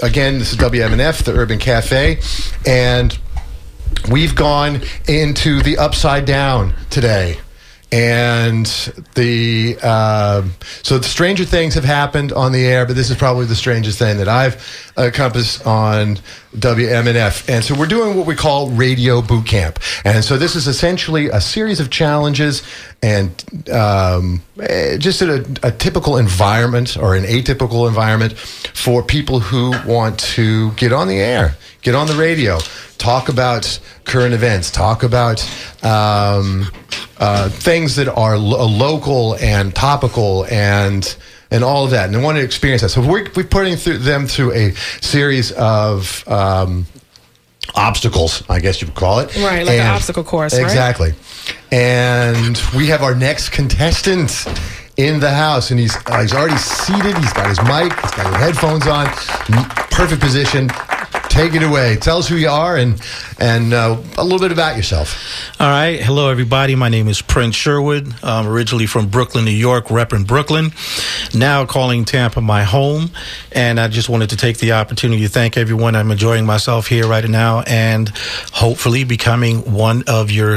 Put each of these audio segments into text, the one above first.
again, this is WMNF, the Urban Cafe, and we've gone into the Upside Down today. And so the stranger things have happened on the air, but this is probably the strangest thing that I've encompassed on WMNF. And so we're doing what we call Radio Boot Camp. And so this is essentially a series of challenges and just in a typical environment or an atypical environment for people who want to get on the air, get on the radio, talk about current events, talk about things that are local and topical and all of that. And they want to experience that. So we're putting them through a series of obstacles, I guess you would call it. Right, like an obstacle course, right? Exactly. And we have our next contestant in the house, and he's already seated. He's got his mic, he's got his headphones on, perfect position. Take it away. Tell us who you are and a little bit about yourself. All right. Hello, everybody. My name is Prince Sherwood. I'm originally from Brooklyn, New York, repping Brooklyn. Now calling Tampa my home. And I just wanted to take the opportunity to thank everyone. I'm enjoying myself here right now and hopefully becoming one of your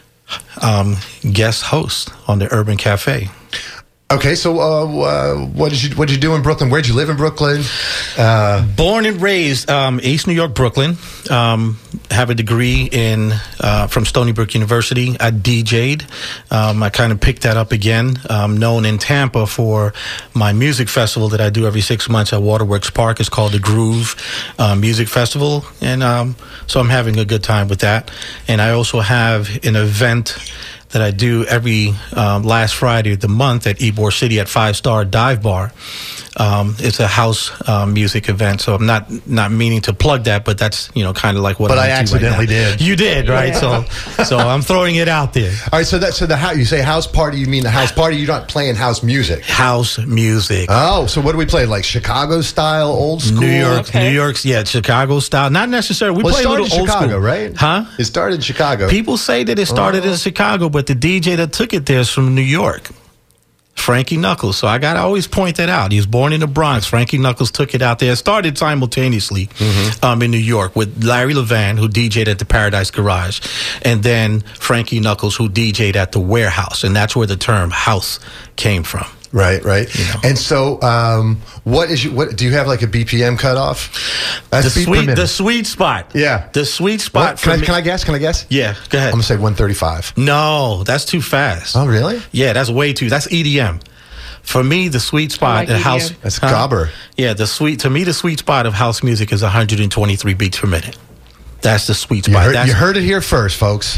guest hosts on the Urban Cafe. Okay, so what did you do in Brooklyn? Where'd you live in Brooklyn? Born and raised East New York, Brooklyn. Have a degree from Stony Brook University. I DJ'd. I kind of picked that up again. Known in Tampa for my music festival that I do every 6 months at Waterworks Park. It's called the Groove Music Festival, and so I'm having a good time with that. And I also have an event that I do every last Friday of the month at Ybor City at 5 Star Dive Bar. It's a house music event, so I'm not meaning to plug that, but that's kind of like what. But I accidentally did. You did, right? Yeah. So I'm throwing it out there. All right, so you say house party, you mean the house party? You're not playing house music. House music. Oh, so what do we play? Like Chicago style, old school? New York's Chicago style. Not necessarily. We play a little old Chicago, school, right? Huh? It started in Chicago. People say that it started in Chicago, but the DJ that took it there is from New York. Frankie Knuckles. So I got to always point that out. He was born in the Bronx. Frankie Knuckles took it out there. It started simultaneously in New York with Larry Levan, who DJ'd at the Paradise Garage, and then Frankie Knuckles, who DJ'd at the Warehouse. And that's where the term house came from. Right. And so, what do you have like a BPM cutoff? That's the sweet spot. Yeah. The sweet spot. Can I guess? Yeah, go ahead. I'm gonna say 135. No, that's too fast. Oh, really? Yeah, that's That's EDM. For me, the sweet spot of house. That's gobber. Yeah, the sweet spot of house music is 123 beats per minute. That's the sweet spot. You heard it here first, folks.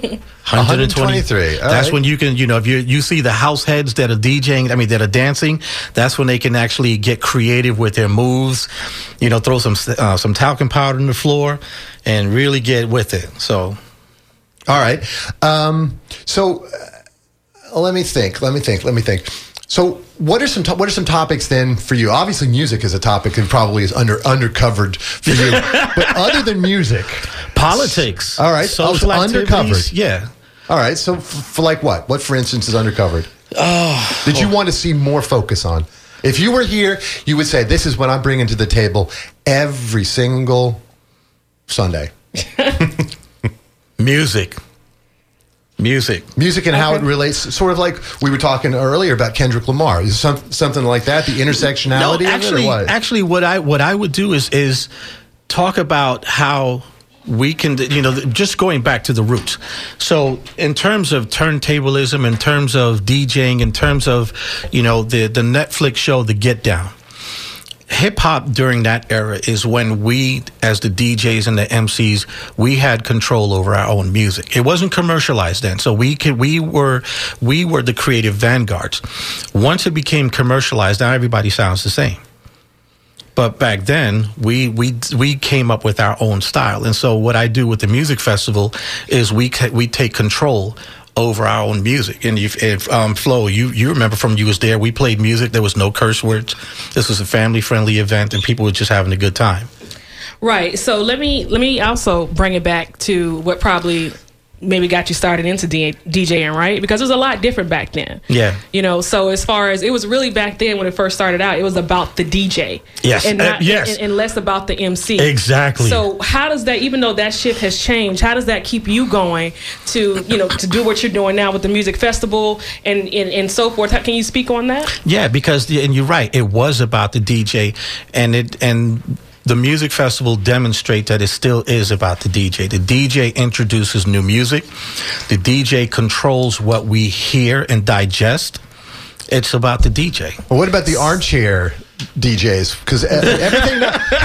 123. That's when you can, if you see the house heads that are DJing, that are dancing, that's when they can actually get creative with their moves, throw some talcum powder on the floor and really get with it. So, all right. Let me think. So, what are some topics then for you? Obviously, music is a topic that probably is undercovered for you. But other than music, politics. All right, social activities. Undercovered. Yeah. All right. So, for like what? What, for instance, is undercovered? Did you want to see more focus on? If you were here, you would say, "This is what I'm bringing to the table every single Sunday." Music and how it relates, sort of like we were talking earlier about Kendrick Lamar. Is something like that, the intersectionality of it, or what? Actually, what I would do is talk about how we can, just going back to the roots. So in terms of turntablism, in terms of DJing, in terms of, the Netflix show, The Get Down. Hip-hop during that era is when we, as the DJs and the MCs, we had control over our own music. It wasn't commercialized then, so we were the creative vanguards. Once it became commercialized, now everybody sounds the same. But back then, we came up with our own style. And so what I do with the music festival is we take control over our own music. And if Flo, you remember from you was there, we played music. There was no curse words. This was a family-friendly event, and people were just having a good time. Right. So let me also bring it back to what probably maybe got you started into DJing, right? Because it was a lot different back then. Yeah. You know, so as far as it was really back then when it first started out, it was about the DJ. Yes. And, not, yes. and less about the MC. Exactly. So how does that, even though that shift has changed, how does that keep you going to, you know, to do what you're doing now with the music festival and so forth? Can you speak on that? Yeah, because, and you're right, it was about the DJ, and the music festival demonstrate that it still is about the DJ. The DJ introduces new music. The DJ controls what we hear and digest. It's about the DJ. Well, what about the armchair DJs? Because everything,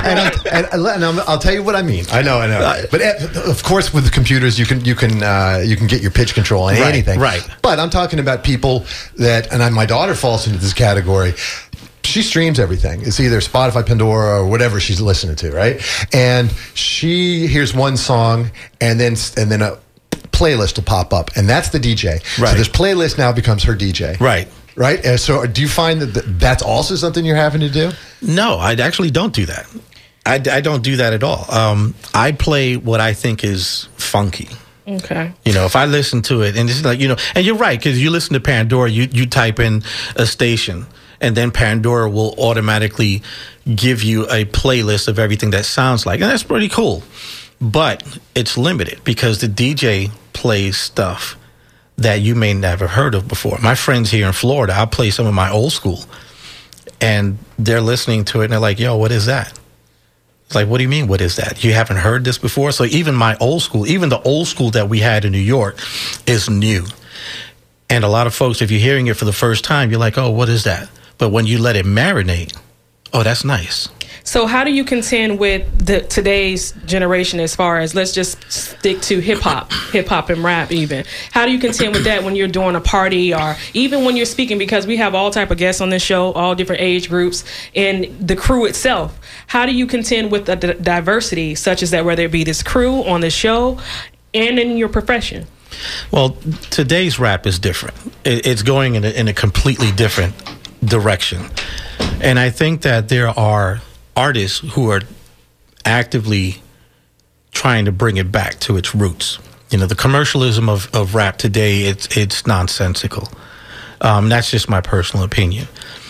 and I'll tell you what I mean. I know. But of course, with the computers, you can get your pitch control on anything. Right. But I'm talking about people that, and my daughter falls into this category. She streams everything. It's either Spotify, Pandora, or whatever she's listening to, right? And she hears one song, and then a playlist will pop up, and that's the DJ. Right. So this playlist now becomes her DJ. Right. Right? So do you find that that's also something you're having to do? No, I actually don't do that. I don't do that at all. I play what I think is funky. Okay. You know, if I listen to it, and it's like, you know, and you're right, because you listen to Pandora, you type in a station, and then Pandora will automatically give you a playlist of everything that sounds like, and that's pretty cool. But it's limited because the DJ plays stuff that you may never heard of before. My friends here in Florida, I'll play some of my old school, and they're listening to it, and they're like, yo, what is that? It's like, what do you mean, what is that? You haven't heard this before? So even my old school, even the old school that we had in New York is new. And a lot of folks, if you're hearing it for the first time, you're like, oh, what is that? But when you let it marinate, oh, that's nice. So how do you contend with today's generation as far as, let's just stick to hip hop and rap even. How do you contend with that when you're doing a party or even when you're speaking? Because we have all type of guests on this show, all different age groups, and the crew itself. How do you contend with the diversity such as that, whether it be this crew on the show and in your profession? Well, today's rap is different. It's going in a completely different direction. And I think that there are artists who are actively trying to bring it back to its roots. You know, the commercialism of rap today, it's nonsensical. That's just my personal opinion.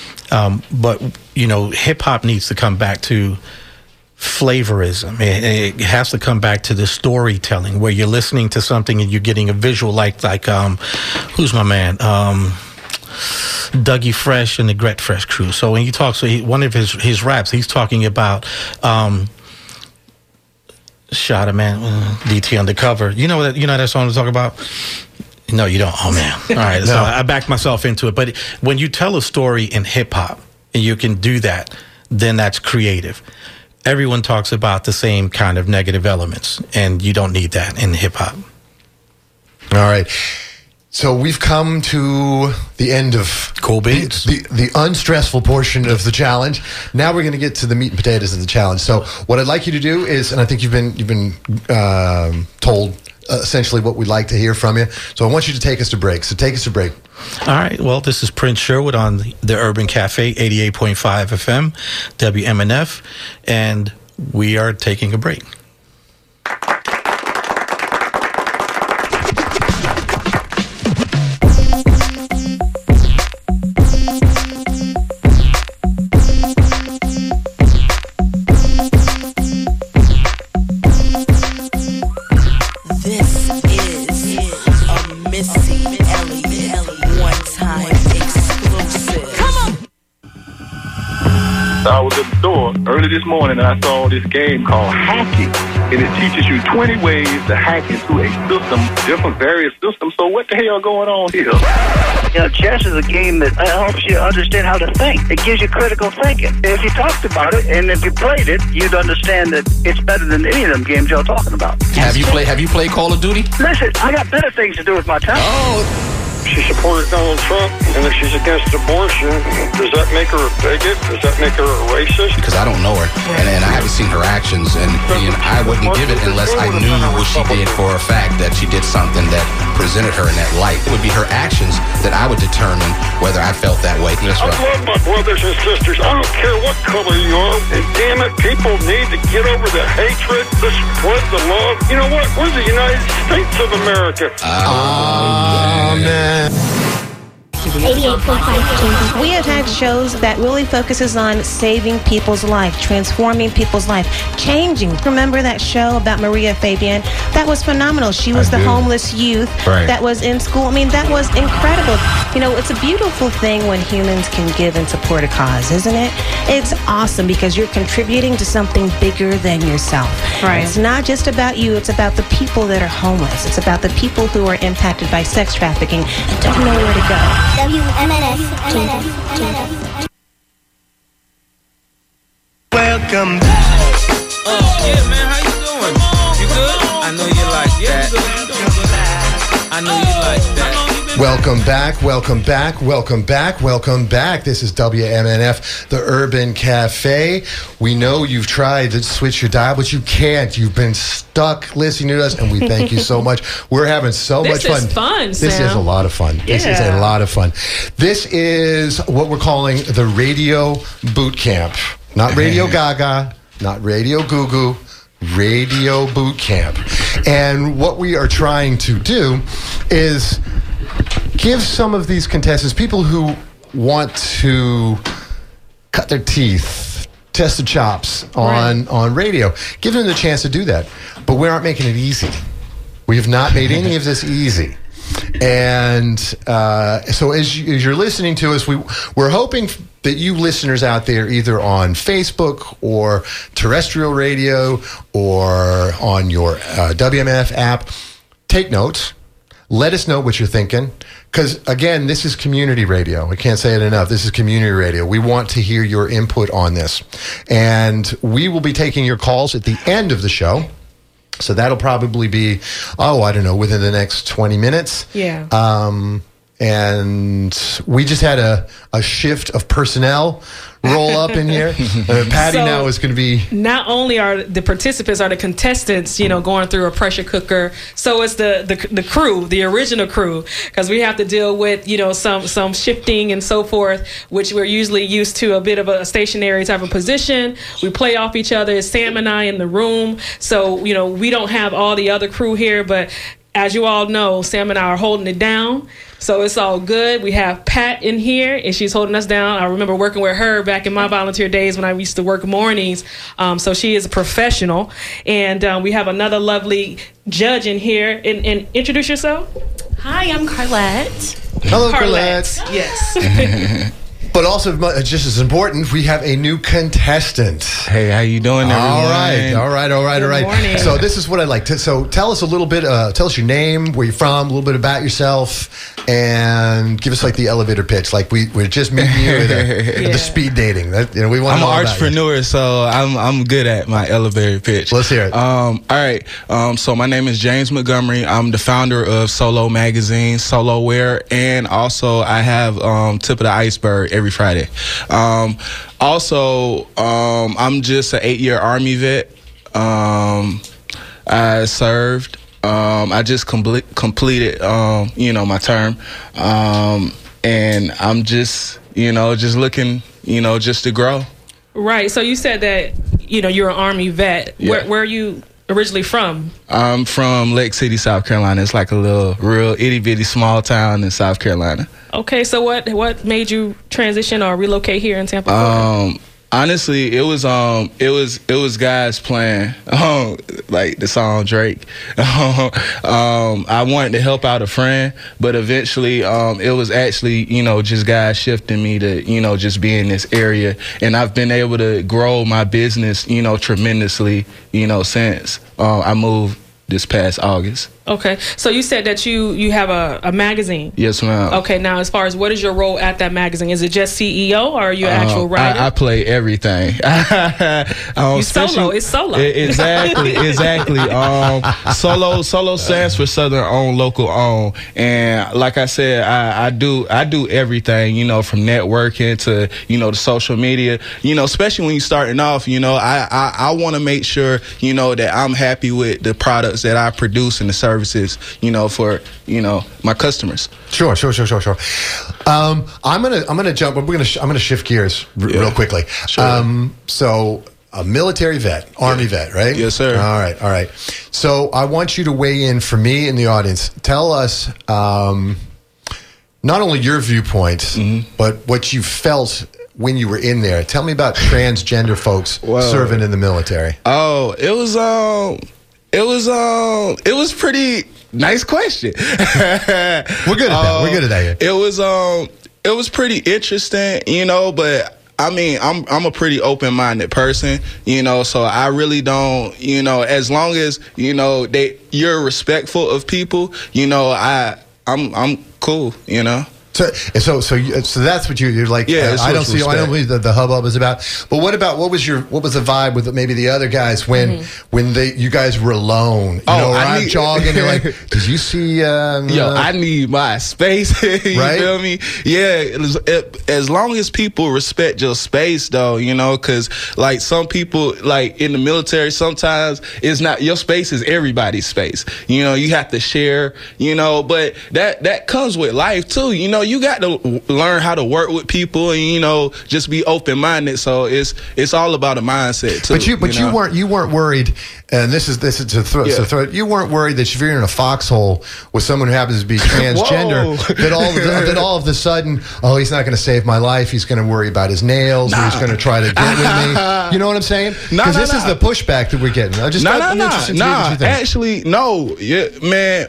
But, you know, hip-hop needs to come back to flavorism. It has to come back to the storytelling where you're listening to something and you're getting a visual like who's my man? Dougie Fresh and the Gret Fresh crew. So when you talk, one of his raps, he's talking about Shot a Man, DT Undercover. You know that song I'm talking about? No, you don't. Oh man! All right, no. So I backed myself into it. But when you tell a story in hip hop and you can do that, then that's creative. Everyone talks about the same kind of negative elements, and you don't need that in hip hop. All right. So we've come to the end of Cool Beans, the unstressful portion of the challenge. Now we're going to get to the meat and potatoes of the challenge. So what I'd like you to do is, and I think you've been told essentially what we'd like to hear from you. So I want you to take us to break. So take us to break. All right. Well, this is Prince Sherwood on the Urban Cafe, 88.5 FM, WMNF, and we are taking a break. I was at the store early this morning and I saw this game called Hacking, and it teaches you 20 ways to hack into a system, different various systems. So what the hell going on here? You know, chess is a game that helps you understand how to think. It gives you critical thinking. If you talked about it and if you played it, you'd understand that it's better than any of them games you're talking about. Have you played Call of Duty? Listen, I got better things to do with my time. Oh. She supported Donald Trump, and if she's against abortion, does that make her a bigot? Does that make her a racist? Because I don't know her, and I haven't seen her actions, and I wouldn't give it unless I knew what she did for a fact, that she did something that presented her in that light. It would be her actions that I would determine whether I felt that way. I love my brothers and sisters. I don't care what color you are. And damn it, people need to get over the hatred. The spread the love. You know what? We're the United States of America. Amen. 88.5. We have had shows that really focuses on saving people's life, transforming people's life, changing. Remember that show about Maria Fabian? That was phenomenal. She was the homeless youth that was in school. I mean, that was incredible. You know, it's a beautiful thing when humans can give and support a cause, isn't it? It's awesome because you're contributing to something bigger than yourself. Right. It's not just about you. It's about the people that are homeless. It's about the people who are impacted by sex trafficking and don't know where to go. WMNF. Welcome back. Yeah, man, how you doing? You good? I know you like that. I know you like that. Welcome back, welcome back, welcome back, welcome back. This is WMNF, the Urban Cafe. We know you've tried to switch your dial, but you can't. You've been stuck listening to us, and we thank you so much. We're having so much fun. This is fun, This Sam. is a lot of fun. This is a lot of fun. This is what we're calling the Radio Boot Camp. Not Radio Gaga, not Radio Goo Goo, Radio Boot Camp. And what we are trying to do is give some of these contestants, people who want to cut their teeth, test the chops on radio, give them the chance to do that. But we aren't making it easy. We have not made any of this easy. And so as you're listening to us, we're hoping that you listeners out there, either on Facebook or terrestrial radio or on your WMF app, take notes. Let us know what you're thinking. Because, again, this is community radio. I can't say it enough. This is community radio. We want to hear your input on this. And we will be taking your calls at the end of the show. So that'll probably be, I don't know, within the next 20 minutes. Yeah. And we just had a shift of personnel roll up in here. Patty So, now is going to be... Not only are the participants, are the contestants, going through a pressure cooker. So it's the crew, the original crew, because we have to deal with, some shifting and so forth, which we're usually used to a bit of a stationary type of position. We play off each other. It's Sam and I in the room. So, we don't have all the other crew here, but as you all know, Sam and I are holding it down. So it's all good. We have Pat in here, and she's holding us down. I remember working with her back in my volunteer days when I used to work mornings. So she is a professional. And we have another lovely judge in here. And introduce yourself. Hi, I'm Carlette. Hello, Carlette. Yes. But also, just as important, we have a new contestant. Hey, how you doing, everyone? All right. Good morning. So this is what I'd like to. So tell us a little bit. Tell us your name, where you're from, a little bit about yourself, and give us like the elevator pitch. Like we're just meeting you at the speed dating. That, we want. I'm an entrepreneur, so I'm good at my elevator pitch. Let's hear it. All right. So my name is James Montgomery. I'm the founder of Solo Magazine, Solo Wear, and also I have Tip of the Iceberg every Friday. Also, I'm just an 8-year Army vet. I served. I just completed, my term. And I'm just, just looking, just to grow. Right. So you said that, you're an Army vet. Yeah. Where are you originally from? I'm from Lake City, South Carolina. It's like a little real itty-bitty small town in South Carolina. Okay, so what made you transition or relocate here in Tampa, Florida? Honestly, it was God's plan. Like the song Drake. I wanted to help out a friend, but eventually, it was actually, just God shifting me to, just be in this area, and I've been able to grow my business, tremendously, since I moved this past August. Okay, so you said that you have a magazine. Yes, ma'am. Okay, now as far as what is your role at that magazine? Is it just CEO or are you an actual writer? I play everything. You solo. It's solo. Exactly. Solo stands for Southern Owned, Local Owned, and like I said, I do everything. From networking to the social media. Especially when you're starting off. I want to make sure that I'm happy with the products that I produce and the services, for my customers. Sure. I'm gonna jump. I'm gonna shift gears real quickly. Sure. So a military vet, Army vet, right? Yes, sir. All right. So I want you to weigh in for me and the audience. Tell us not only your viewpoints, but what you felt when you were in there. Tell me about transgender folks serving in the military. Oh, it was pretty nice question. We're good at that. We're good at that. It was pretty interesting, but I mean, I'm a pretty open-minded person, so I really don't, as long as, you're respectful of people, I'm cool, So that's what you're like. Yeah, I don't believe that the hubbub is about. But what was the vibe with maybe the other guys when you guys were alone? I'm jogging. You're like, did you see? I need my space. You feel me? Yeah. As long as people respect your space, though, because like some people, like in the military, sometimes it's not your space is everybody's space. You have to share. But that comes with life too. You got to learn how to work with people and just be open-minded. So it's all about a mindset too. But you weren't worried, and this is to throw. You weren't worried that if you're in a foxhole with someone who happens to be transgender, that all of a sudden, he's not going to save my life. He's going to worry about his nails. Or he's going to try to get with me. You know what I'm saying? Because this is the pushback that we're getting. Actually, no. Yeah, man.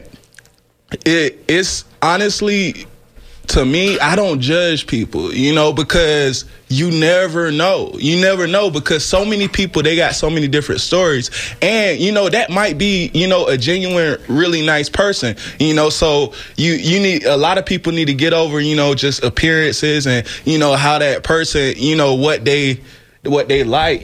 It's honestly. To me, I don't judge people, because you never know. You never know because so many people, they got so many different stories. And, that might be, a genuine, really nice person, so you need, a lot of people need to get over, just appearances and, how that person, what they like,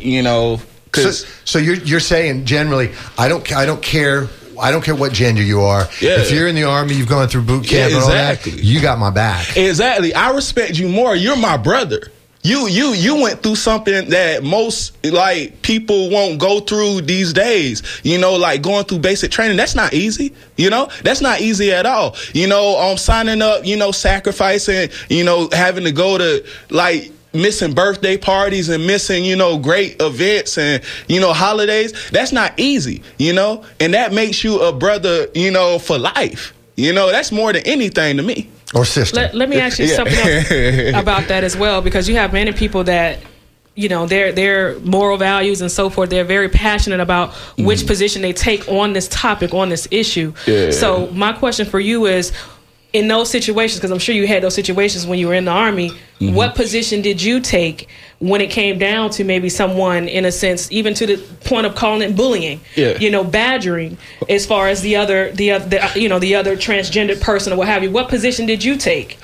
So you're saying generally, I don't care. I don't care what gender you are. Yeah. If you're in the Army, you've gone through boot camp and all that, you got my back. Exactly. I respect you more. You're my brother. You went through something that most people won't go through these days. Like going through basic training. That's not easy. That's not easy at all. Signing up, sacrificing, having to go to missing birthday parties and missing, great events and, holidays. That's not easy, and that makes you a brother, for life. That's more than anything to me. Or sister. Let me ask you something else about that as well, because you have many people that, their moral values and so forth, they're very passionate about which position they take on this topic, on this issue. Yeah. So my question for you is, in those situations, because I'm sure you had those situations when you were in the Army, what position did you take when it came down to maybe someone, in a sense, even to the point of calling it bullying, badgering, as far as the other transgendered person or what have you? What position did you take?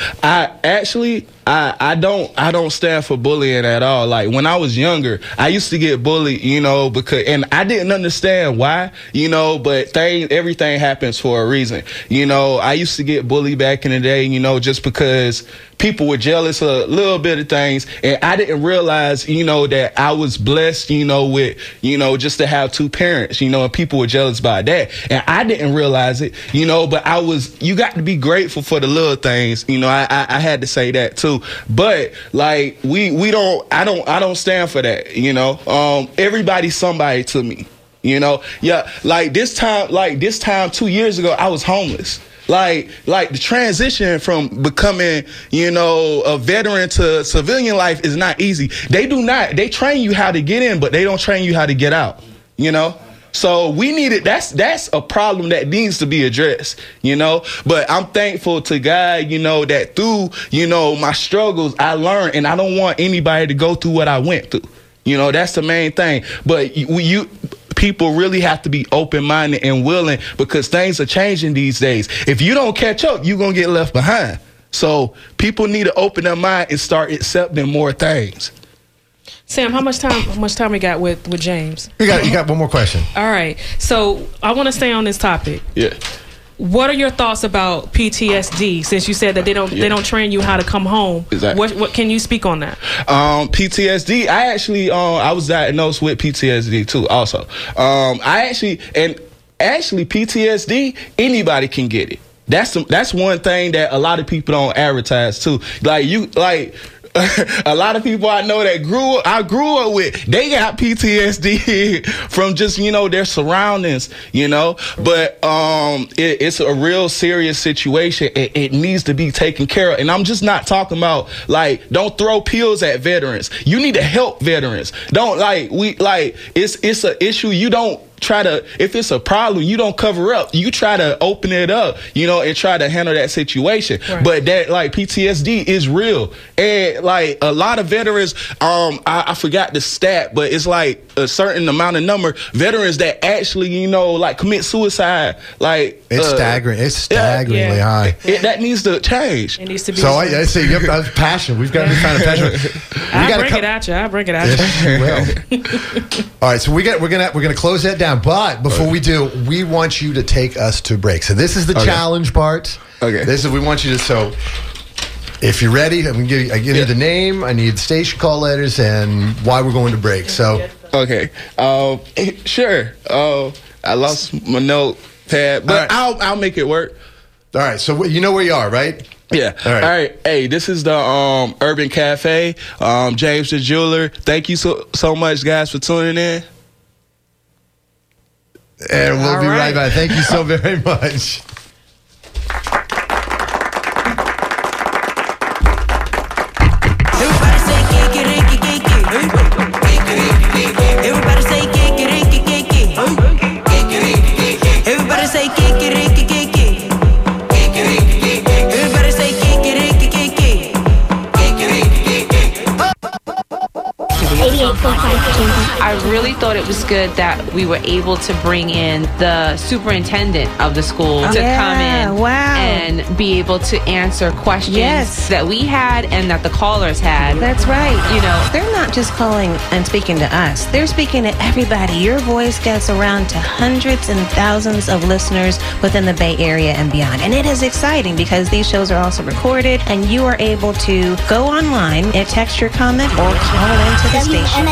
I don't stand for bullying at all. Like when I was younger, I used to get bullied, and I didn't understand why, but everything happens for a reason. I used to get bullied back in the day, just because people were jealous of a little bit of things, and I didn't realize, that I was blessed, with, just to have two parents, and people were jealous about that, and I didn't realize it, but you got to be grateful for the little things, I had to say that too, but like I don't stand for that, everybody's somebody to me, like this time 2 years ago, I was homeless. Like the transition from becoming, a veteran to civilian life is not easy. They train you how to get in, but they don't train you how to get out, So we need it. That's a problem that needs to be addressed, but I'm thankful to God, that through, my struggles, I learned, and I don't want anybody to go through what I went through. That's the main thing. But people really have to be open-minded and willing, because things are changing these days. If you don't catch up, you're going to get left behind. So people need to open their mind and start accepting more things. Sam, how much time we got with James? You got one more question. All right. So I want to stay on this topic. Yeah. What are your thoughts about PTSD? Since you said that they don't train you how to come home. Exactly. What can you speak on that? PTSD. I actually I was diagnosed with PTSD too. Also, actually PTSD, anybody can get it. That's one thing that a lot of people don't advertise too. a lot of people I know that I grew up with, they got PTSD from just, their surroundings, but it's a real serious situation. It needs to be taken care of. And I'm just not talking about don't throw pills at veterans. You need to help veterans. Don't it's an issue. You don't try to, if it's a problem, you don't cover up. You try to open it up, and try to handle that situation. Right. But that PTSD is real. And a lot of veterans, I forgot the stat, but it's a certain amount of number veterans that actually, commit suicide. It's staggering. It's staggeringly high. That needs to change. It needs to be. So I say you have passion. We've got to be kind of passionate. I'll bring it at you. Yes, you will. All right, so we're gonna close that down. But before we do, we want you to take us to break. So this is the challenge part. Okay. We want you to. So if you're ready, I need the name, I need station call letters, and why we're going to break. So okay, sure. I lost my notepad, but I'll make it work. All right. So you know where you are, right? Yeah. All right. Hey, this is the Urban Cafe. James the Jeweler. Thank you so much, guys, for tuning in. And we'll be right back. Thank you so very much. Everybody say kick it. Everybody say kick it. Everybody say kick it. Everybody say kick it. 88.5. I really thought it was good that we were able to bring in the superintendent of the school to come in and be able to answer questions that we had and that the callers had. That's right. They're not just calling and speaking to us. They're speaking to everybody. Your voice gets around to hundreds and thousands of listeners within the Bay Area and beyond. And it is exciting because these shows are also recorded and you are able to go online and text your comment or call into the station.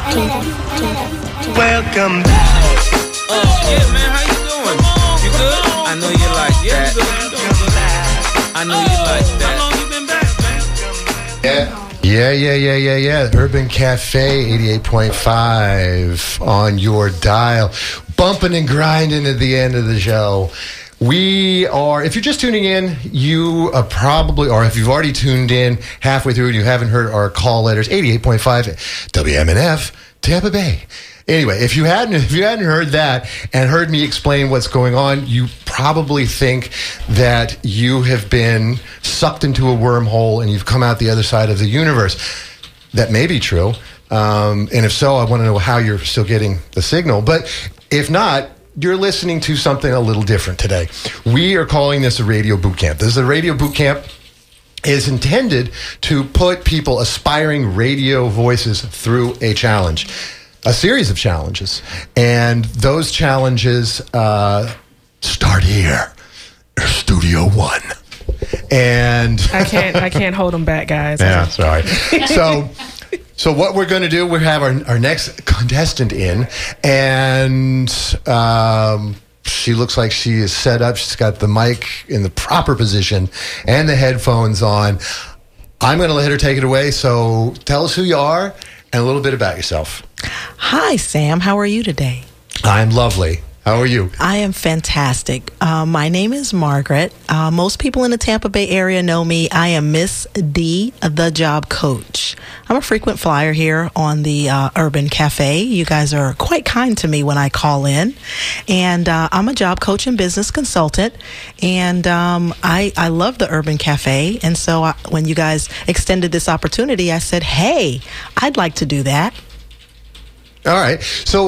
Welcome. Yeah, man, how you doing? You good? I know you like that. I know you like that. How long you been back, man? Yeah. Urban Cafe 88.5 on your dial. Bumping and grinding at the end of the show. We are, if you're just tuning in, you probably, or if you've already tuned in halfway through and you haven't heard our call letters, 88.5 WMNF, Tampa Bay. Anyway, if you hadn't heard that and heard me explain what's going on, you probably think that you have been sucked into a wormhole and you've come out the other side of the universe. That may be true. And if so, I want to know how you're still getting the signal. But if not, you're listening to something a little different today. We are calling this a radio boot camp. This is a radio boot camp. Is intended to put people, aspiring radio voices, through a challenge, a series of challenges. And those challenges start here, Studio One. And I can't hold them back, guys. Yeah, sorry. So what we're going to do, we have our next contestant in, and she looks like she is set up. She's got the mic in the proper position and the headphones on. I'm going to let her take it away. So tell us who you are and a little bit about yourself. Hi, Sam. How are you today? I'm lovely. How are you? I am fantastic. My name is Margaret. Most people in the Tampa Bay area know me. I am Miss D, the job coach. I'm a frequent flyer here on the Urban Cafe. You guys are quite kind to me when I call in. And I'm a job coach and business consultant. And I love the Urban Cafe. And so when you guys extended this opportunity, I said, hey, I'd like to do that. All right.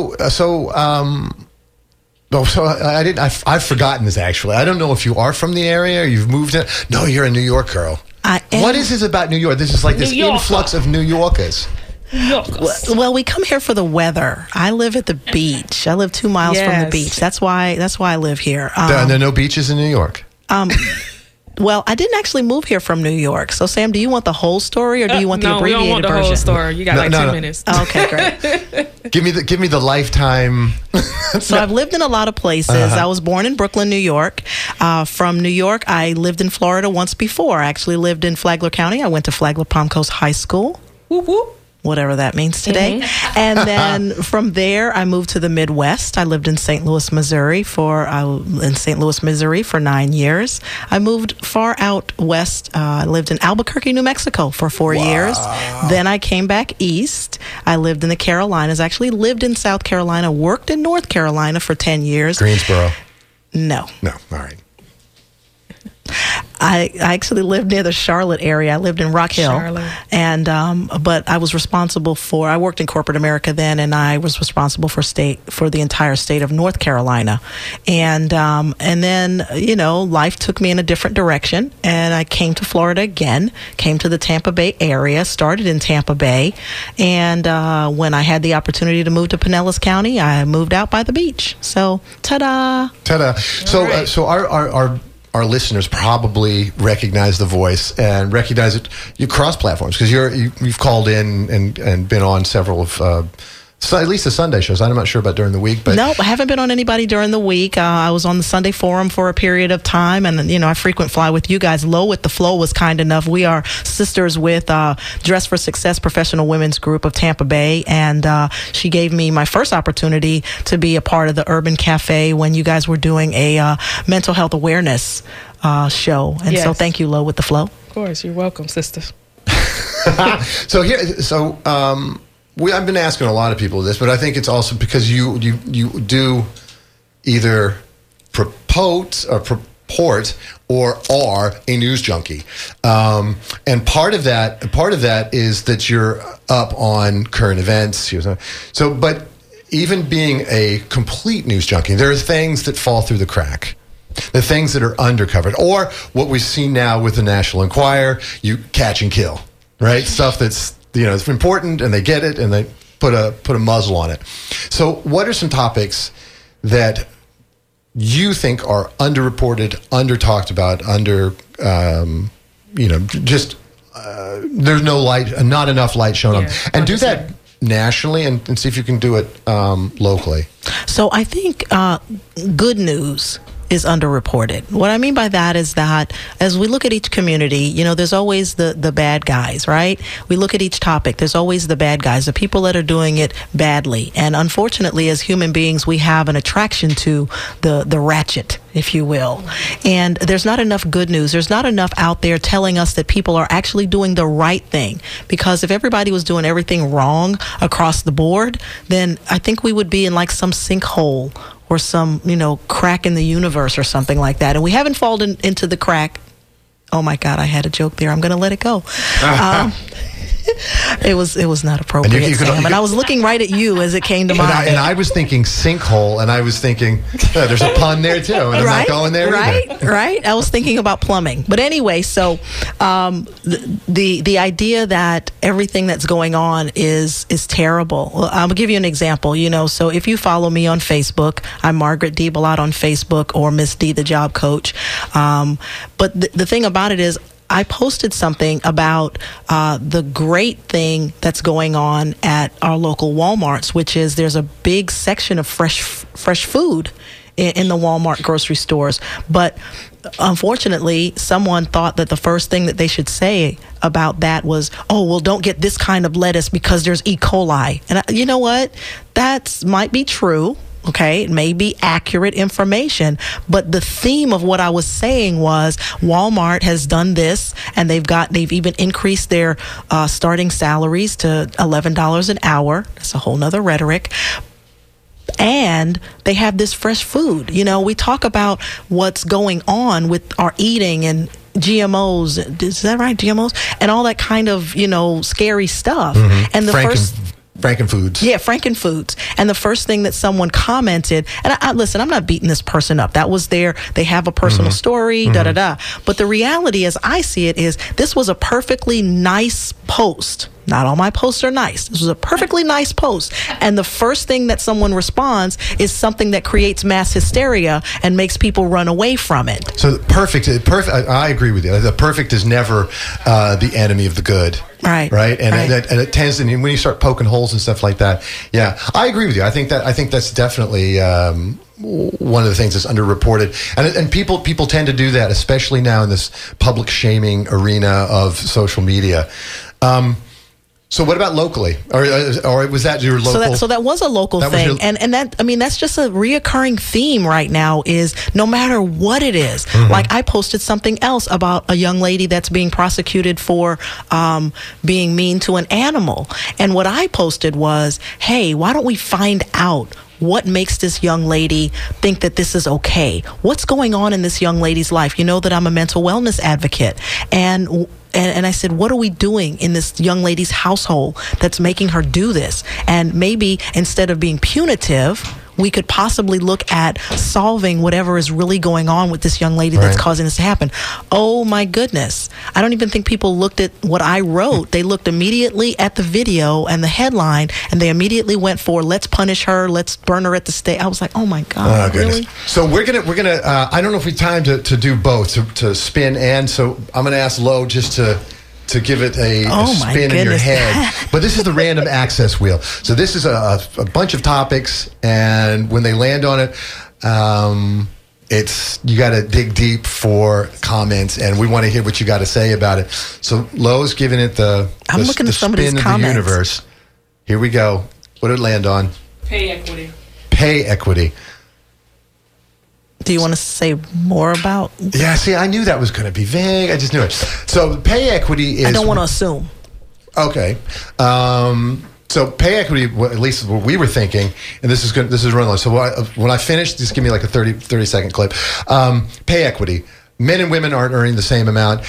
I've forgotten this, actually. I don't know if you are from the area or you've moved in. No, you're a New York girl. I am. What is this about New York? This is like this influx of New Yorkers. Well, we come here for the weather. I live at the beach. I live 2 miles from the beach. That's why I live here. There are no beaches in New York. Well, I didn't actually move here from New York. So, Sam, do you want the whole story or do you want the abbreviated version? No, we don't want the whole story. You got 2 minutes. Okay, great. Give me the lifetime. So I've lived in a lot of places. I was born in Brooklyn, New York. From New York, I lived in Florida once before. I actually lived in Flagler County. I went to Flagler Palm Coast High School. Whoop, whoop. Whatever that means today. And then from there, I moved to the Midwest. I lived in St. Louis, Missouri for 9 years. I moved far out west. I lived in Albuquerque, New Mexico for 4 years. Then I came back east. I lived in the Carolinas. Actually lived in South Carolina, worked in North Carolina for 10 years. Greensboro. No. No. All right. I actually lived near the Charlotte area. I lived in Rock Hill. Charlotte. And but I was responsible I worked in corporate America then, and I was responsible for the entire state of North Carolina. And then, life took me in a different direction, and I came to Florida again, came to the Tampa Bay area, started in Tampa Bay, and when I had the opportunity to move to Pinellas County, I moved out by the beach. So, ta-da! Ta-da! So our listeners probably recognize the voice and recognize it. You cross platforms because you've called in and been on several of at least the Sunday shows. I'm not sure about during the week, but no, I haven't been on anybody during the week. I was on the Sunday Forum for a period of time, and I frequent fly with you guys. Low with the Flow was kind enough. We are sisters with Dress for Success Professional Women's Group of Tampa Bay, and she gave me my first opportunity to be a part of the Urban Cafe when you guys were doing a mental health awareness show. And so thank you, Low with the Flow. Of course, you're welcome, sister. I've been asking a lot of people this, but I think it's also because you do either purport or are a news junkie, and part of that is that you're up on current events. So, but even being a complete news junkie, there are things that fall through the crack. The things that are undercovered, or what we've seen now with the National Enquirer, you catch and kill, right? Stuff that's it's important, and they get it, and they put a muzzle on it. So, what are some topics that you think are underreported, under-talked about, there's no light, not enough light shown on, and do that nationally and see if you can do it locally. So, I think good news is underreported. What I mean by that is that as we look at each community, there's always the bad guys, right? We look at each topic, there's always the bad guys, the people that are doing it badly. And unfortunately, as human beings, we have an attraction to the ratchet, if you will. And there's not enough good news. There's not enough out there telling us that people are actually doing the right thing. Because if everybody was doing everything wrong across the board, then I think we would be in like some sinkhole or some, crack in the universe or something like that. And we haven't fallen into the crack. Oh my God, I had a joke there. I'm going to let it go. It was not appropriate, Sam. And I was looking right at you as it came to mind. And I was thinking sinkhole, and I was thinking, there's a pun there too. And I'm not going there either. Right. I was thinking about plumbing. But anyway, so the idea that everything that's going on is terrible. Well, I'll give you an example. So if you follow me on Facebook, I'm Margaret D. Ballot on Facebook, or Miss D, the Job Coach. But the thing about it is, I posted something about the great thing that's going on at our local Walmarts, which is there's a big section of fresh food in the Walmart grocery stores. But unfortunately, someone thought that the first thing that they should say about that was, oh, well, don't get this kind of lettuce because there's E. coli. And you know what? That might be true. Okay, it may be accurate information, but the theme of what I was saying was Walmart has done this, and they've even increased their starting salaries to $11 an hour. That's a whole nother rhetoric. And they have this fresh food. We talk about what's going on with our eating and GMOs. Is that right? GMOs and all that kind of scary stuff. Mm-hmm. And the Frankenfoods. Yeah, Frankenfoods. And the first thing that someone commented, and I listen, I'm not beating this person up. That was they have a personal story, da-da-da. But the reality as I see it is this was a perfectly nice post. Not all my posts are nice. This was a perfectly nice post. And the first thing that someone responds is something that creates mass hysteria and makes people run away from it. So perfect. I agree with you. The perfect is never the enemy of the good. Right. Right. And it tends to, when you start poking holes and stuff like that. Yeah, I agree with you. I think that's definitely one of the things that's underreported, and people tend to do that, especially now in this public shaming arena of social media. So what about locally, or was that your local? So that was a local thing, and that, I mean, that's just a reoccurring theme right now. Is no matter what it is, like I posted something else about a young lady that's being prosecuted for being mean to an animal, and what I posted was, hey, why don't we find out what makes this young lady think that this is okay? What's going on in this young lady's life? You know that I'm a mental wellness advocate, and I said, what are we doing in this young lady's household that's making her do this? And maybe instead of being punitive, we could possibly look at solving whatever is really going on with this young lady that's causing this to happen. Oh my goodness. I don't even think people looked at what I wrote. They looked immediately at the video and the headline, and they immediately went for, let's punish her, let's burn her at the stake. I was like, oh my God, really? So we're gonna I don't know if we have time to do both, to spin, and so I'm gonna ask Lo just to give it a spin in your head. But this is the random access wheel. So this is a bunch of topics, and when they land on it, you got to dig deep for comments, and we want to hear what you got to say about it. So Lo's giving it the looking at some of these spin of comments. the universe. Here we go. What did it land on? Pay equity. Pay equity. Do you want to say more about? Yeah, see, I knew that was going to be vague. I just knew it. So pay equity is... I don't want to assume. Okay. So pay equity, at least what we were thinking, and this is running. So when I finish, just give me like a 30-second clip. Pay equity. Men and women aren't earning the same amount.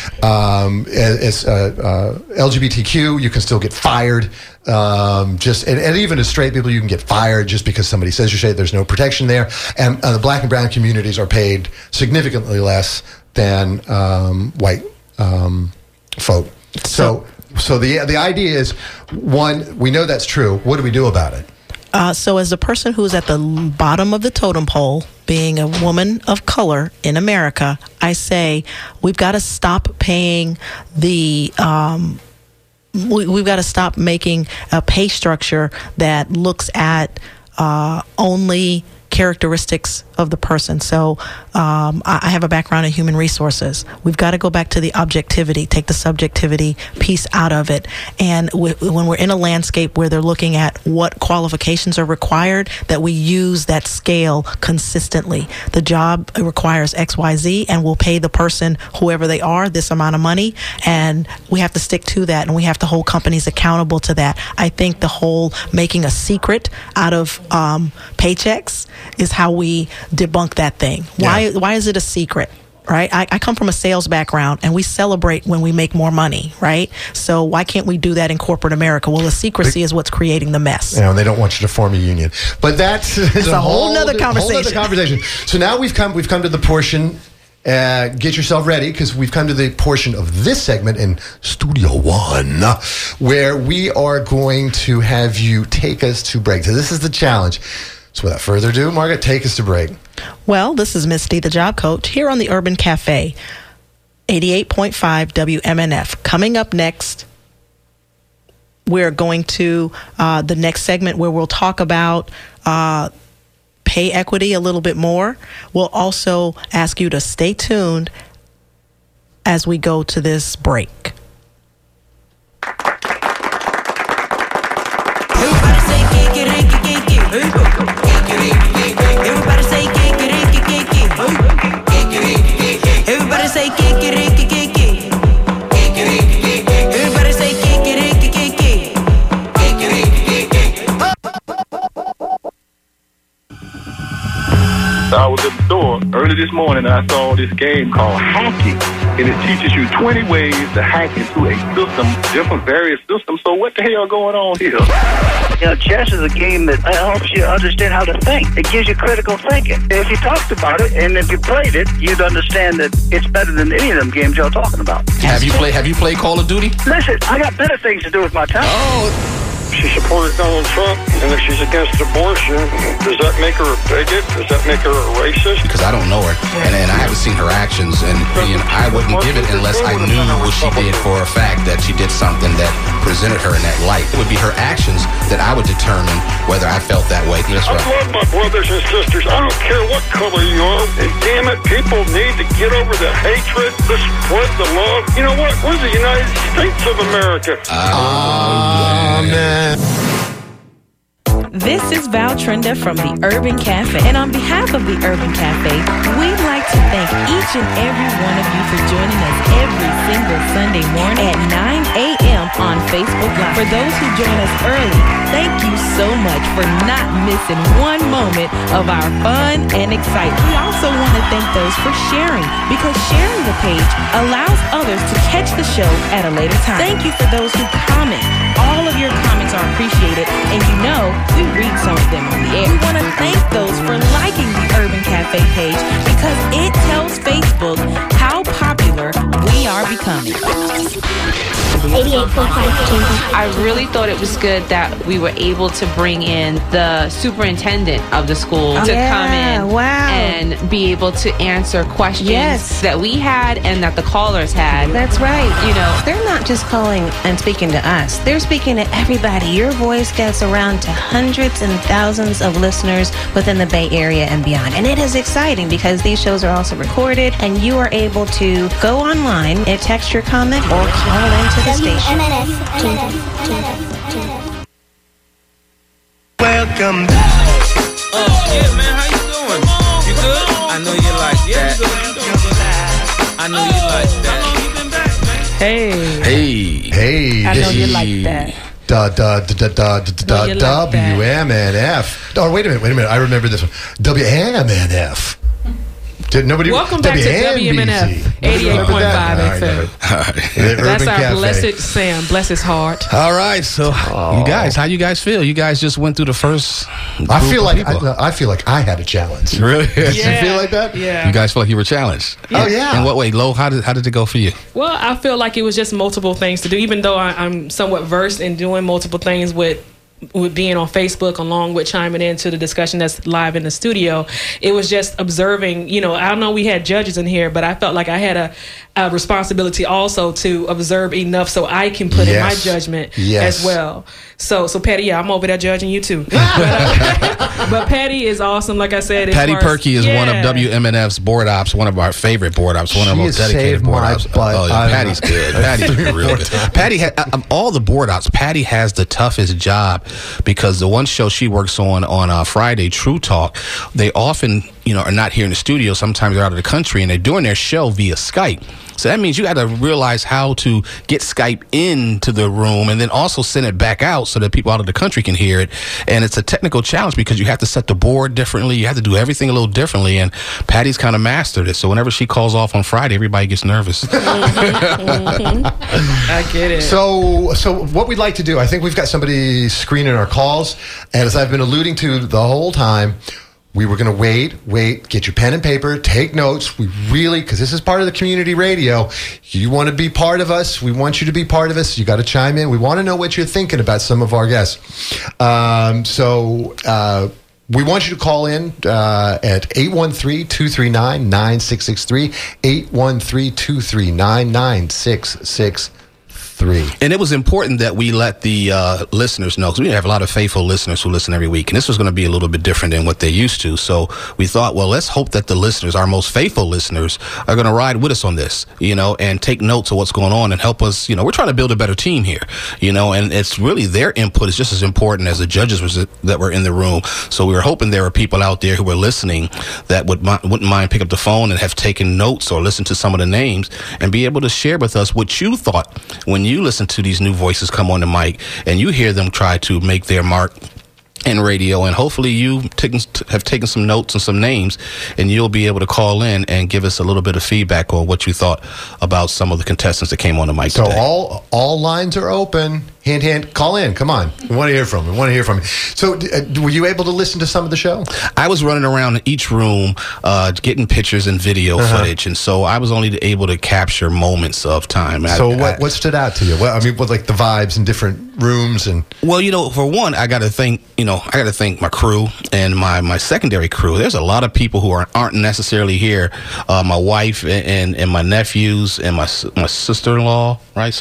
As LGBTQ, you can still get fired. And even as straight people, you can get fired just because somebody says you're straight. There's no protection there. And the black and brown communities are paid significantly less than white folk. So the idea is, one, we know that's true. What do we do about it? So as a person who's at the bottom of the totem pole, being a woman of color in America, I say we've got to stop paying we've got to stop making a pay structure that looks at only characteristics of the person. So I have a background in human resources. We've got to go back to the objectivity, take the subjectivity piece out of it. And when we're in a landscape where they're looking at what qualifications are required, that we use that scale consistently. The job requires X, Y, Z, and we'll pay the person, whoever they are, this amount of money. And we have to stick to that, and we have to hold companies accountable to that. I think the whole making a secret out of paychecks is how we debunk that thing. Yeah. Why is it a secret? Right? I come from a sales background, and we celebrate when we make more money, right? So why can't we do that in corporate America? Well, the secrecy is what's creating the mess. And they don't want you to form a union. But that's a whole nother conversation. So now we've come to the portion. Get yourself ready, because we've come to the portion of this segment in Studio One where we are going to have you take us to break. So this is the challenge. So without further ado, Margaret, take us to break. Well, this is Miss D, the job coach, here on the Urban Cafe, 88.5 WMNF. Coming up next, we're going to the next segment where we'll talk about pay equity a little bit more. We'll also ask you to stay tuned as we go to this break. Everybody say kick it, everybody say kick it, everybody say kick it, everybody say kick it. So I was at the store early this morning and I saw this game called Hacky. And it teaches you 20 ways to hack into a system, different various systems. So what the hell going on here? You know, chess is a game that helps you understand how to think. It gives you critical thinking. If you talked about it and if you played it, you'd understand that it's better than any of them games y'all talking about. Have you played Call of Duty? Listen, I got better things to do with my time. Oh. She supported Donald Trump, and if she's against abortion, does that make her a bigot? Does that make her a racist? Because I don't know her, and I haven't seen her actions, and I wouldn't give it unless I knew what she did for a fact, that she did something that presented her in that light. It would be her actions that I would determine whether I felt that way. That's right. I love my brothers and sisters. I don't care what color you are. And damn it, people need to get over the hatred. Let's spread the love. You know what? We're the United States of America. Amen. This is Val Trenda from the Urban Cafe. And on behalf of the Urban Cafe, we'd like to thank each and every one of you for joining us every single Sunday morning at 9 a.m. on Facebook Live. For those who join us early, thank you so much for not missing one moment of our fun and excitement. We also want to thank those for sharing, because sharing the page allows others to catch the show at a later time. Thank you for those who comment. All of your comments are appreciated, and you know we read some of them on the air. We want to thank those for liking the Urban Cafe page, because it tells Facebook how popular we are becoming. 88.5. I really thought it was good that we were able to bring in the superintendent of the school to come in and be able to answer questions that we had and that the callers had. That's right. You know, they're not just calling and speaking to us. They're speaking to everybody. Your voice gets around to hundreds and thousands of listeners within the Bay Area and beyond. And it is exciting because these shows are also recorded, and you are able to go online and text your comment or call into the station. Welcome back. Yeah, man, how you doing? You good? I know you like that. I know you like that. How long you been back, man? Hey. I know you like that. WMNF. Oh, wait a minute. I remember this one. WMNF. Did nobody? Welcome back to WMNF 88.5 FM. That's our blessed Sam. Bless his heart. All right, so you guys, how you guys feel? You guys just went through the first. I feel like I had a challenge. Really? Yeah. You feel like that? Yeah. You guys feel like you were challenged? Yeah. Oh yeah. In what way, Lo? How did it go for you? Well, I feel like it was just multiple things to do. Even though I'm somewhat versed in doing multiple things with being on Facebook, along with chiming into the discussion that's live in the studio, it was just observing. You know, I don't know, we had judges in here, but I felt like I had a responsibility also to observe enough so I can put in my judgment as well. So Patty, I'm over there judging you too. But Patty is awesome. Like I said, Patty Perky is one of WMNF's board ops, one of our favorite board ops, one of our most dedicated board ops. Patty's good. Patty's real good. Patty, of all the board ops, Patty has the toughest job, because the one show she works on Friday, True Talk, they often, are not here in the studio. Sometimes they're out of the country, and they're doing their show via Skype. So that means you got to realize how to get Skype into the room and then also send it back out so that people out of the country can hear it. And it's a technical challenge because you have to set the board differently. You have to do everything a little differently. And Patty's kind of mastered it. So whenever she calls off on Friday, everybody gets nervous. I get it. So what we'd like to do, I think we've got somebody screening our calls. And as I've been alluding to the whole time, we were going to wait, get your pen and paper, take notes. We really, because this is part of the community radio, you want to be part of us. We want you to be part of us. You got to chime in. We want to know what you're thinking about some of our guests. We want you to call in at 813-239-9663, 813-239-9663. And it was important that we let the listeners know, because we have a lot of faithful listeners who listen every week, and this was going to be a little bit different than what they used to. So we thought, well, let's hope that the listeners, our most faithful listeners, are going to ride with us on this, and take notes of what's going on and help us. We're trying to build a better team here, and it's really their input is just as important as the judges that were in the room. So we were hoping there were people out there who were listening that wouldn't mind pick up the phone and have taken notes or listen to some of the names and be able to share with us what you thought when you listen to these new voices come on the mic and you hear them try to make their mark in radio, and hopefully you have taken some notes and some names, and you'll be able to call in and give us a little bit of feedback on what you thought about some of the contestants that came on the mic today. So all lines are open. Hint, call in. Come on. We want to hear from you. So were you able to listen to some of the show? I was running around in each room getting pictures and video footage, and so I was only able to capture moments of time. So what stood out to you? Well, I mean, what, like the vibes in different rooms? And well, for one, I got to thank my crew and my secondary crew. There's a lot of people who aren't necessarily here. My wife and my nephews and my sister-in-law,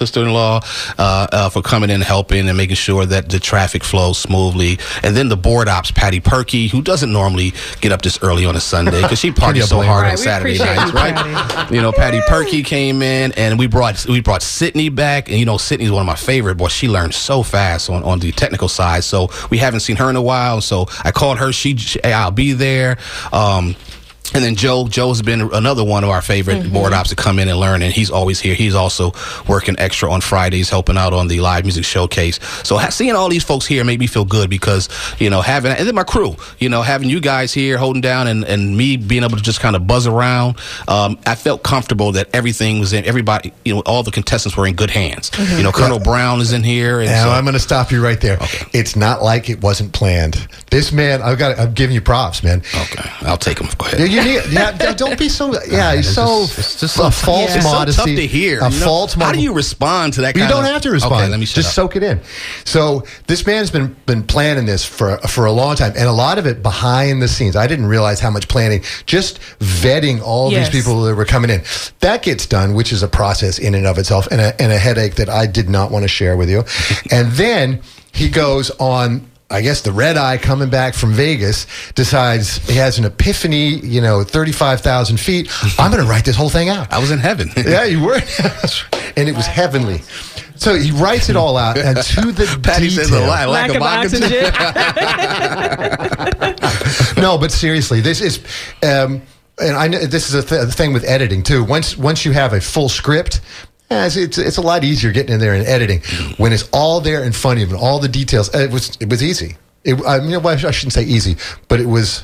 for coming in, helping and making sure that the traffic flows smoothly. And then the board ops, Patty Perkey, who doesn't normally get up this early on a Sunday because she parties so hard on Saturday nights, right? Patty Perkey came in, and we brought Sydney back, and Sydney's one of my favorite. Boy, she learned so fast on the technical side. So we haven't seen her in a while. So I called her. I'll be there. And then Joe's been another one of our favorite board ops to come in and learn, and he's always here. He's also working extra on Fridays, helping out on the live music showcase. So seeing all these folks here made me feel good because, having, and then my crew, having you guys here holding down and me being able to just kind of buzz around, I felt comfortable that everything was in, everybody, all the contestants were in good hands. Colonel Brown is in here. And I'm going to stop you right there. Okay. It's not like it wasn't planned. This man, I'm giving you props, man. Okay, I'll take him. Go ahead. Don't be so. Yeah, he's it's just a false modesty. It's so tough to hear. False. How do you respond to that? You don't have to respond. Okay, let me just soak it in. So this man's been planning this for a long time, and a lot of it behind the scenes. I didn't realize how much planning, just vetting all these people that were coming in. That gets done, which is a process in and of itself, and a headache that I did not want to share with you. And then he goes on, I guess, the red eye coming back from Vegas, decides he has an epiphany, 35,000 feet. I'm going to write this whole thing out. I was in heaven. Yeah, you were. And it was heavenly. So he writes it all out, and to the Patty detail. Says a lie, lack of oxygen. No, but seriously, this is, and I know this is a thing with editing too. Once you have a full script, it's a lot easier getting in there and editing. When it's all there in front of you and all the details, it was easy. I shouldn't say easy, but it was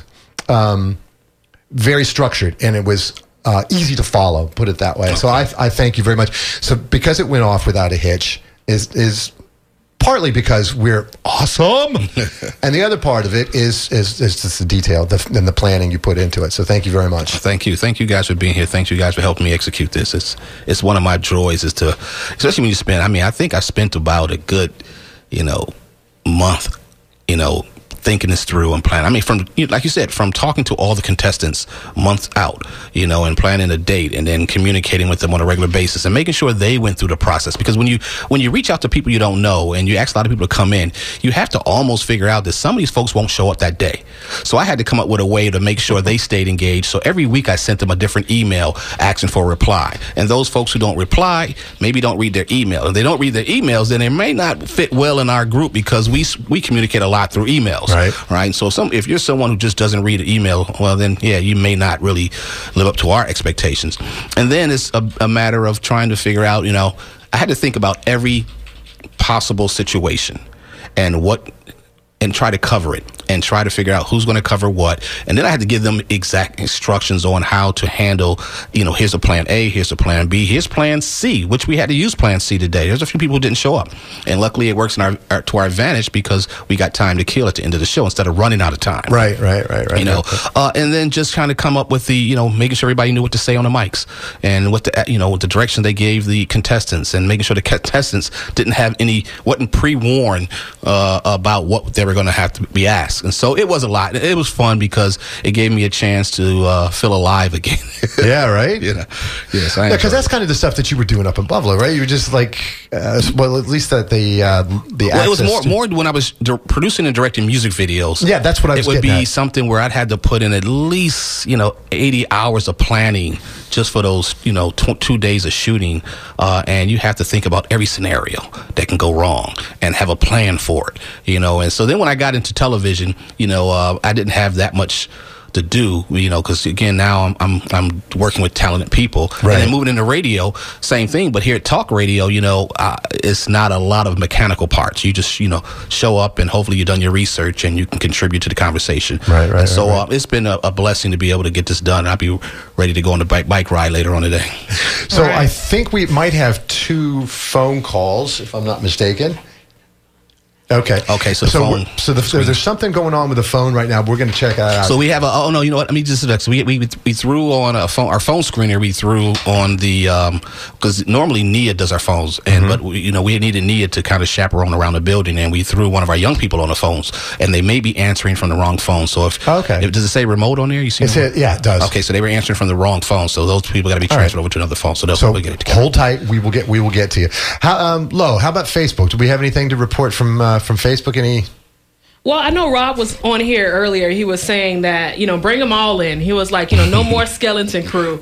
very structured, and it was easy to follow, put it that way. Okay. So I thank you very much. So because it went off without a hitch is partly because we're awesome, and the other part of it is just the detail and the planning you put into it. So thank you very much. Thank you guys for being here. Thank you guys for helping me execute this. It's one of my joys is to, especially when you spend. I think I spent about a good month thinking this through and planning. From, like you said, from talking to all the contestants months out, and planning a date and then communicating with them on a regular basis and making sure they went through the process. Because when you reach out to people you don't know and you ask a lot of people to come in, you have to almost figure out that some of these folks won't show up that day. So I had to come up with a way to make sure they stayed engaged. So every week I sent them a different email asking for a reply. And those folks who don't reply maybe don't read their email. If they don't read their emails, then they may not fit well in our group because we communicate a lot through emails. Right. So if you're someone who just doesn't read an email, well, then, you may not really live up to our expectations. And then it's a matter of trying to figure out, I had to think about every possible situation and try to cover it and try to figure out who's going to cover what. And then I had to give them exact instructions on how to handle, here's a plan A, here's a plan B, here's plan C, which we had to use plan C today. There's a few people who didn't show up. And luckily it works to our advantage because we got time to kill at the end of the show instead of running out of time. Right. And then just kind of come up with the, making sure everybody knew what to say on the mics and what the direction they gave the contestants and making sure the contestants wasn't pre-warned about what they were going to have to be asked. And so it was a lot. It was fun because it gave me a chance to feel alive again. Yeah, right? Yes, because that's kind of the stuff that you were doing up in Buffalo, right? You were just like, at least that the it was more when I was producing and directing music videos. Yeah, that's what I was getting at. It would be something where I'd had to put in at least, 80 hours of planning just for those, 2 days of shooting. And you have to think about every scenario that can go wrong and have a plan for it, And so then when I got into television, I didn't have that much to do, because again, now I'm working with talented people, Right. and then moving into radio, same thing. But here at Talk Radio, it's not a lot of mechanical parts. You just, show up, and hopefully you've done your research and you can contribute to the conversation. Right. And so it's been a blessing to be able to get this done. I'll be ready to go on the bike ride later on today. So I think we might have 2 phone calls, if I'm not mistaken. Okay. So the phone. So there's something going on with the phone right now. We're going to check that out. So we have you know what? Let me just so we threw on our phone screener. We threw on the because normally Nia does our phones, and but we needed Nia to kind of chaperone around the building, and we threw one of our young people on the phones, and they may be answering from the wrong phone. So does it say remote on there? You see? Yeah, it does. Okay, so they were answering from the wrong phone, so those people got to be transferred over to another phone. So we'll get it together. Hold tight. We will get to you. How about Facebook? Do we have anything to report from Facebook? Well, I know Rob was on here earlier. He was saying that, bring them all in. He was like, no more skeleton crew.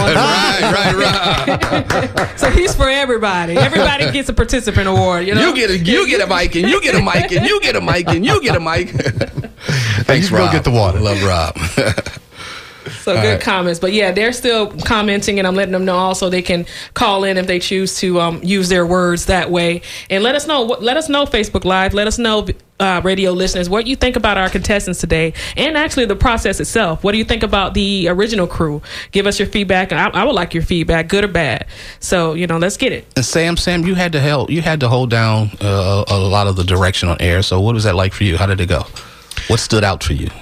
Right. So he's for everybody. Everybody gets a participant award. You get a mic, and you get a mic, and you get a mic, and you get a mic. Thanks, Rob. Go get the water. Love Rob. So good comments. But yeah, they're still commenting, and I'm letting them know also they can call in if they choose to use their words that way. And let us know. Let us know, Facebook Live. Let us know, radio listeners, what you think about our contestants today, and actually the process itself. What do you think about the original crew? Give us your feedback. I would like your feedback, good or bad. So let's get it. And Sam, you had to hold down a lot of the direction on air. So what was that like for you? How did it go? What stood out for you?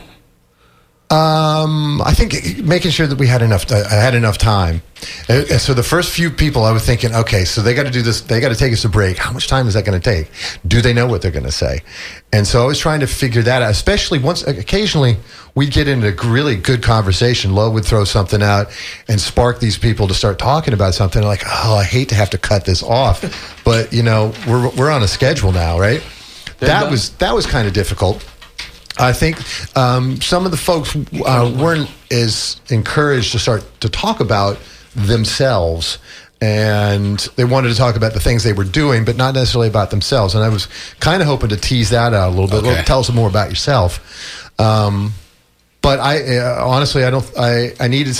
I think making sure that I had enough time. So the first few people, I was thinking, okay, so they got to do this. They got to take us a break. How much time is that going to take? Do they know what they're going to say? And so I was trying to figure that out, especially occasionally we'd get into a really good conversation. Lo would throw something out and spark these people to start talking about something. Like, oh, I hate to have to cut this off, but we're on a schedule now, right? That was kind of difficult. I think some of the folks weren't as encouraged to start to talk about themselves, and they wanted to talk about the things they were doing, but not necessarily about themselves. And I was kind of hoping to tease that out a little bit. Okay. Tell us more about yourself. But I honestly, I needed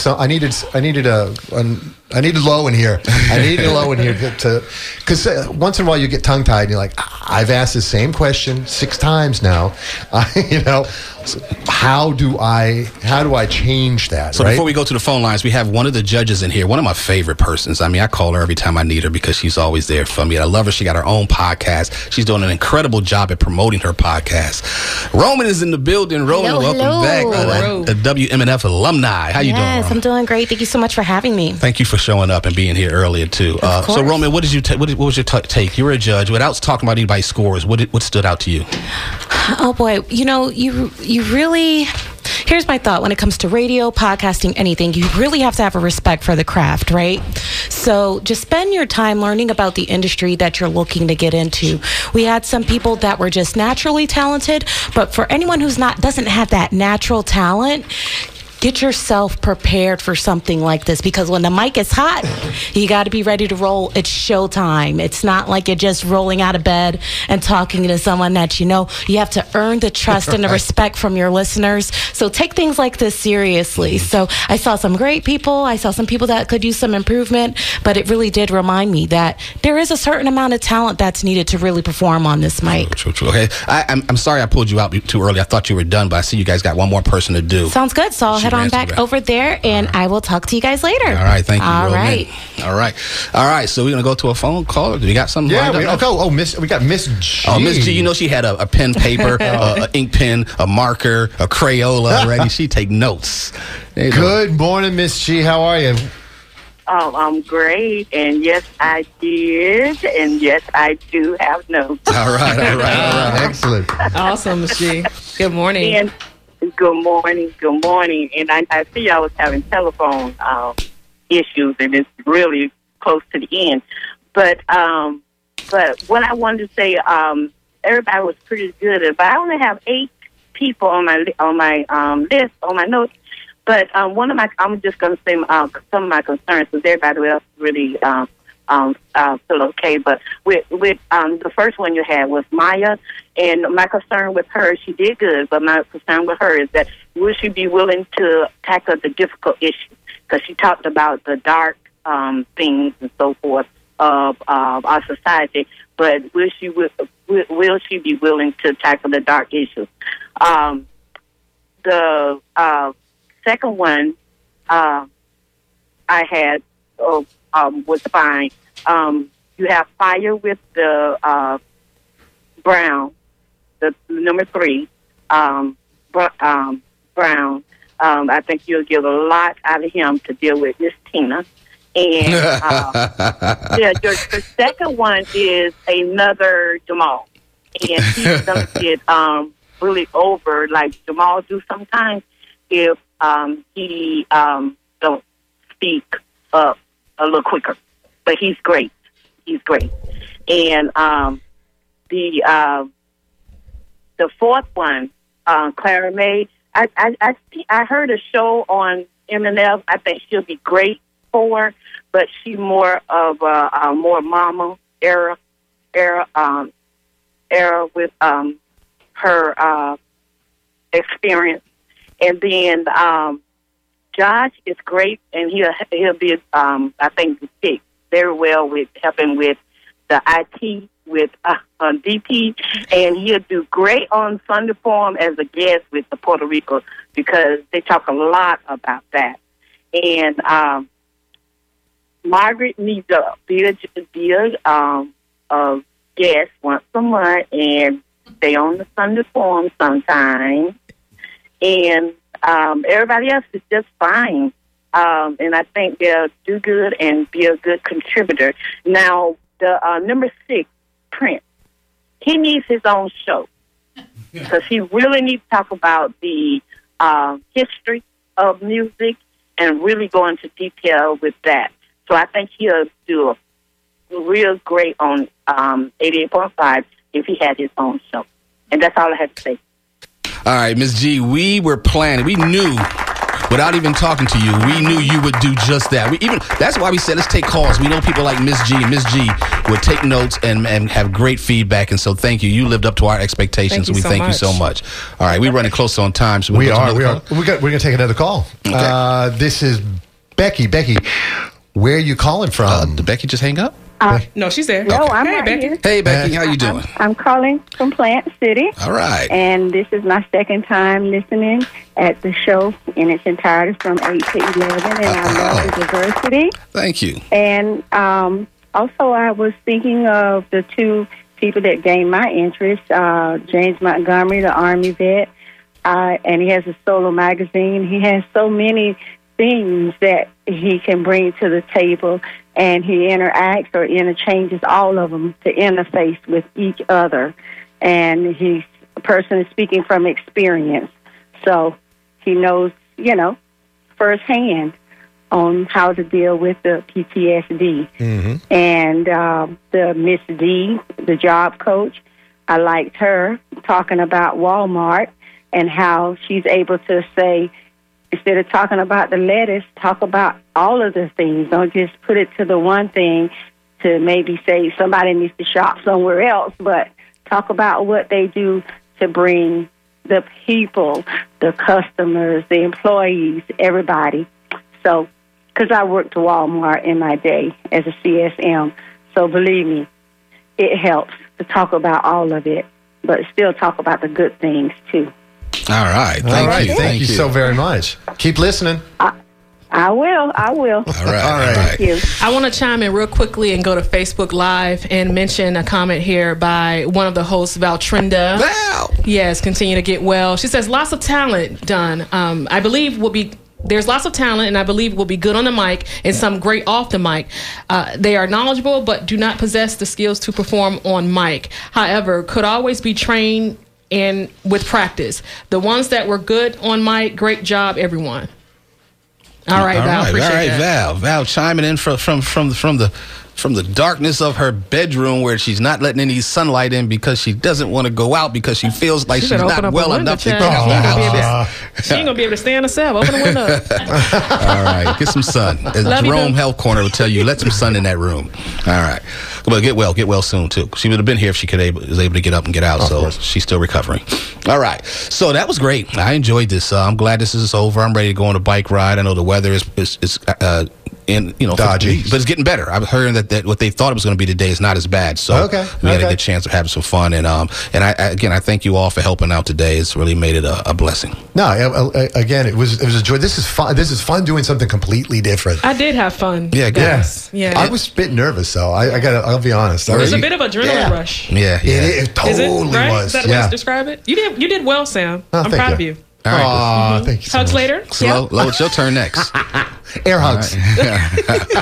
Lo in here. I needed Lo in here because once in a while you get tongue tied and you're like, I've asked the same question 6 times now. How do I change that? So right? before we go to the phone lines, we have one of the judges in here, one of my favorite persons. I mean, I call her every time I need her because she's always there for me. I love her. She got her own podcast. She's doing an incredible job at promoting her podcast. Roman is in the building. Roman, welcome back. A WMNF alumni. How you doing, Roman? Yes, I'm doing great. Thank you so much for having me. Thank you for showing up and being here earlier too. So Roman, what did you what was your take? You were a judge. Without talking about anybody's scores, what stood out to you? Oh boy, you really. Here's my thought when it comes to radio, podcasting, anything. You really have to have a respect for the craft, right? So just spend your time learning about the industry that you're looking to get into. We had some people that were just naturally talented, but for anyone who's doesn't have that natural talent, get yourself prepared for something like this, because when the mic is hot, you got to be ready to roll. It's showtime. It's not like you're just rolling out of bed and talking to someone that you know. You have to earn the trust and the respect from your listeners. So take things like this seriously. So I saw some great people. I saw some people that could use some improvement, but it really did remind me that there is a certain amount of talent that's needed to really perform on this mic. True. Okay, I'm sorry I pulled you out too early. I thought you were done, but I see you guys got one more person to do. Sounds good. So I'll head on back over there, and I will talk to you guys later. All right, thank you. All right. So we're gonna go to a phone call. Do we got something? Yeah, lined up? we got Miss G. Oh, Miss G. She had a pen, paper, an ink pen, a marker, a Crayola already. She take notes. Good morning, Miss G. How are you? I'm great, and yes, I did, and yes, I do have notes. All right. Excellent. Awesome, Ms. G. Good morning. And good morning. And I see I was having telephone issues, and it's really close to the end. But what I wanted to say, everybody was pretty good. But I only have 8 people on my list, on my notes. But I'm just going to say some of my concerns, because everybody else really feel okay. But with the first one you had was Maya, and my concern with her, she did good, but my concern with her is that will she be willing to tackle the difficult issues? Because she talked about the dark things and so forth of our society, but will she be willing to tackle the dark issues? The second one I had was fine. You have Fire with the Brown, the number 3, Brown. I think you'll get a lot out of him to deal with Miss Tina. And the second one is another Jamal, and he's gonna get really over like Jamal do sometimes if he don't speak up a little quicker. But he's great. He's great. And the fourth one, Clara May. I heard a show on MNF. I think she'll be great for, but she's more of a more mama era with her experience. And then Josh is great, and he'll be I think fit very well with helping with the IT with DP, and he'll do great on Sunday Forum as a guest with the Puerto Rico because they talk a lot about that. And Margaret needs to be a guest once a month and stay on the Sunday Forum sometimes. And everybody else is just fine. And I think they'll do good and be a good contributor. Now, the number 6, Prince, he needs his own show because he really needs to talk about the history of music and really go into detail with that. So I think he'll do a real great on 88.5 if he had his own show. And that's all I have to say. All right, Ms. G, we were planning. We knew, without even talking to you, we knew you would do just that. That's why we said let's take calls. We know people like Ms. G. Ms. G would take notes and have great feedback. And so thank you. You lived up to our expectations. We thank you so much. All right, we're running close on time. So we are. We're going to take another call. Okay. This is Becky. Becky, where are you calling from? Did Becky just hang up? No, she's there. No, I'm hey, right Becky. here. Hey, Becky, how you doing? I'm calling from Plant City. All right. And this is my second time listening at the show in its entirety from 8 to 11, and I love the diversity. Thank you. And also, I was thinking of the two people that gained my interest, James Montgomery, the Army vet, and he has a solo magazine. He has so many things that he can bring to the table, and he interacts or interchanges all of them to interface with each other. And he's a person is speaking from experience, so he knows, firsthand on how to deal with the PTSD. Mm-hmm. And the Miss D, the job coach, I liked her talking about Walmart and how she's able to say, instead of talking about the lettuce, talk about all of the things. Don't just put it to the one thing to maybe say somebody needs to shop somewhere else, but talk about what they do to bring the people, the customers, the employees, everybody. So, because I worked at Walmart in my day as a CSM, so believe me, it helps to talk about all of it, but still talk about the good things, too. All right. Thank you. Thank you so very much. Keep listening. I will. All right. Thank you. I want to chime in real quickly and go to Facebook Live and mention a comment here by one of the hosts, Valtrinda. Val! Yes, continue to get well. She says, lots of talent done. I believe there's lots of talent, and I believe will be good on the mic and some great off the mic. They are knowledgeable, but do not possess the skills to perform on mic. However, could always be trained and with practice. The ones that were good on mic, great job, everyone. All right, Val. Appreciate that. Val chiming in from the from the darkness of her bedroom where she's not letting any sunlight in because she doesn't want to go out because she feels like she's not well enough to get out the house. She ain't gonna be able to stay in herself. Open the window. All right, get some sun. As Jerome Health Corner will tell you, let some sun in that room. All right. Well, get well soon, too. She would have been here if she was able to get up and get out, so she's still recovering. All right. So that was great. I enjoyed this. I'm glad this is over. I'm ready to go on a bike ride. I know the weather is dodgy, but it's getting better. I've heard that what they thought it was going to be today is not as bad. So we had a good chance of having some fun. And I thank you all for helping out today. It's really made it a blessing. No, again, it was a joy. This is fun. This is fun doing something completely different. I did have fun. Yeah, good. Yes. Yeah. I was a bit nervous, though. I'll be honest. It was a bit of adrenaline rush. Yeah. It totally right? was. Is that the way to describe it? You did well, Sam. I'm proud of you. All right. Thank you so Hugs much. later. Slow, it's your turn next. Air hugs. Right.